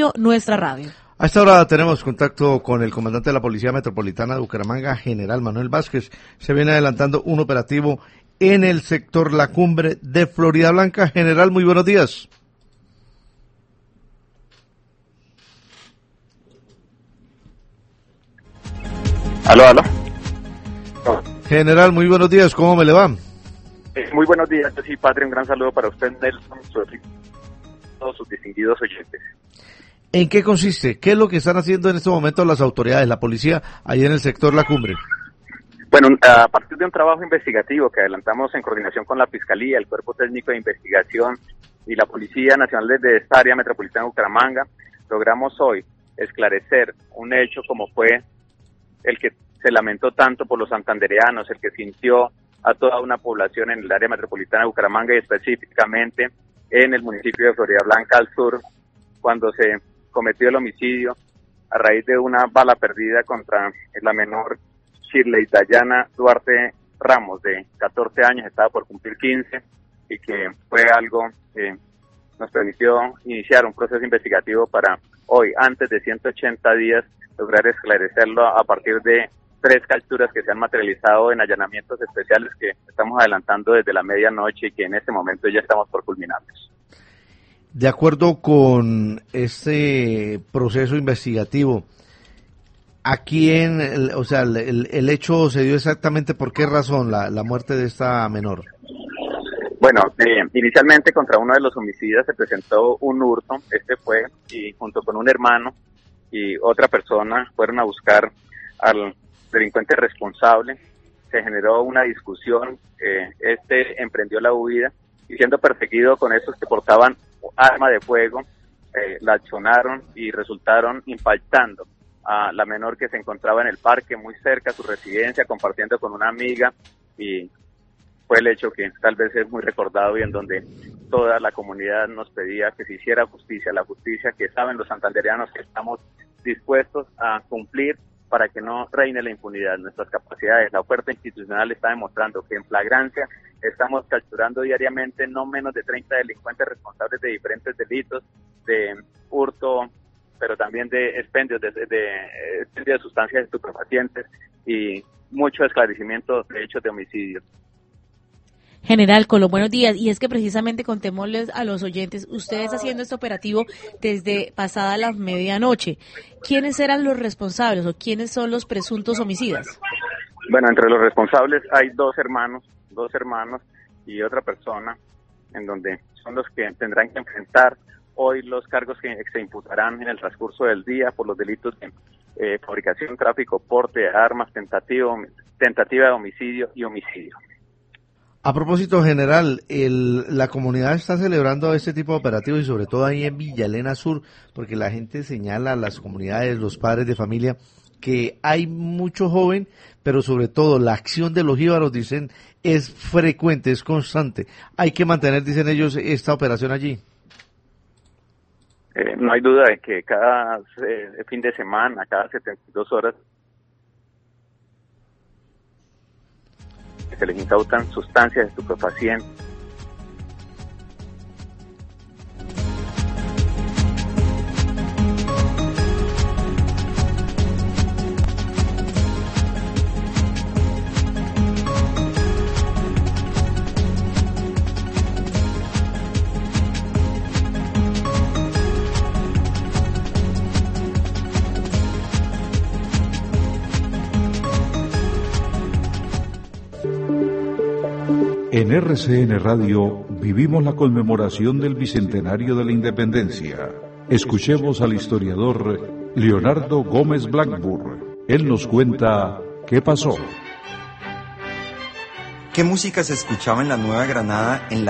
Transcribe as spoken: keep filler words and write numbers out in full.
Radio, nuestra radio. A esta hora tenemos contacto con el comandante de la Policía Metropolitana de Bucaramanga, General Manuel Vázquez. Se viene adelantando un operativo en el sector La Cumbre de Florida Blanca. General, muy buenos días. Aló, aló. General, muy buenos días, ¿cómo me le va? Eh, muy buenos días, sí, padre, un gran saludo para usted, Nelson, todos sus distinguidos oyentes. ¿En qué consiste? ¿Qué es lo que están haciendo en estos momentos las autoridades, la policía, ahí en el sector La Cumbre? Bueno, a partir de un trabajo investigativo que adelantamos en coordinación con la Fiscalía, el Cuerpo Técnico de Investigación y la Policía Nacional de esta área metropolitana de Bucaramanga, logramos hoy esclarecer un hecho como fue el que se lamentó tanto por los santandereanos, el que sintió a toda una población en el área metropolitana de Bucaramanga y específicamente en el municipio de Florida Blanca al sur, cuando se cometió el homicidio a raíz de una bala perdida contra la menor Shirley Dayana Duarte Ramos, de catorce años, estaba por cumplir quince, y que fue algo que nos permitió iniciar un proceso investigativo para hoy, antes de ciento ochenta días, lograr esclarecerlo a partir de tres capturas que se han materializado en allanamientos especiales que estamos adelantando desde la medianoche y que en este momento ya estamos por culminarlos. De acuerdo con este proceso investigativo, ¿a quién, o sea, el, el hecho se dio exactamente por qué razón la, la muerte de esta menor? Bueno, eh, inicialmente contra uno de los homicidas se presentó un hurto, este fue, y junto con un hermano y otra persona fueron a buscar al delincuente responsable, se generó una discusión, eh, este emprendió la huida y siendo perseguido con esos que portaban arma de fuego, eh, la accionaron y resultaron impactando a la menor que se encontraba en el parque, muy cerca a su residencia, compartiendo con una amiga, y fue el hecho que tal vez es muy recordado y en donde toda la comunidad nos pedía que se hiciera justicia, la justicia que saben los santandereanos que estamos dispuestos a cumplir para que no reine la impunidad. Nuestras capacidades, la oferta institucional está demostrando que en flagrancia estamos capturando diariamente no menos de treinta delincuentes responsables de diferentes delitos, de hurto, pero también de expendios de, de, de, de sustancias estupefacientes y mucho esclarecimiento de hechos de homicidio. General Colo, buenos días. Y es que precisamente contémosles a los oyentes, ustedes haciendo este operativo desde pasada la medianoche, ¿quiénes eran los responsables o quiénes son los presuntos homicidas? Bueno, entre los responsables hay dos hermanos, dos hermanos y otra persona, en donde son los que tendrán que enfrentar hoy los cargos que se imputarán en el transcurso del día por los delitos de eh, fabricación, tráfico, porte de armas, tentativa, tentativa de homicidio y homicidio. A propósito, general, el, la comunidad está celebrando este tipo de operativos y sobre todo ahí en Villa Elena Sur, porque la gente señala a las comunidades, los padres de familia, que hay mucho joven, pero sobre todo la acción de los jíbaros, dicen, es frecuente, es constante. Hay que mantener, dicen ellos, esta operación allí. Eh, no hay duda de que cada eh, fin de semana, cada setenta y dos horas, se les incautan sustancias estupefacientes. En R C N Radio vivimos la conmemoración del Bicentenario de la Independencia. Escuchemos al historiador Leonardo Gómez Blackburn. Él nos cuenta qué pasó. ¿Qué música se escuchaba en la Nueva Granada en la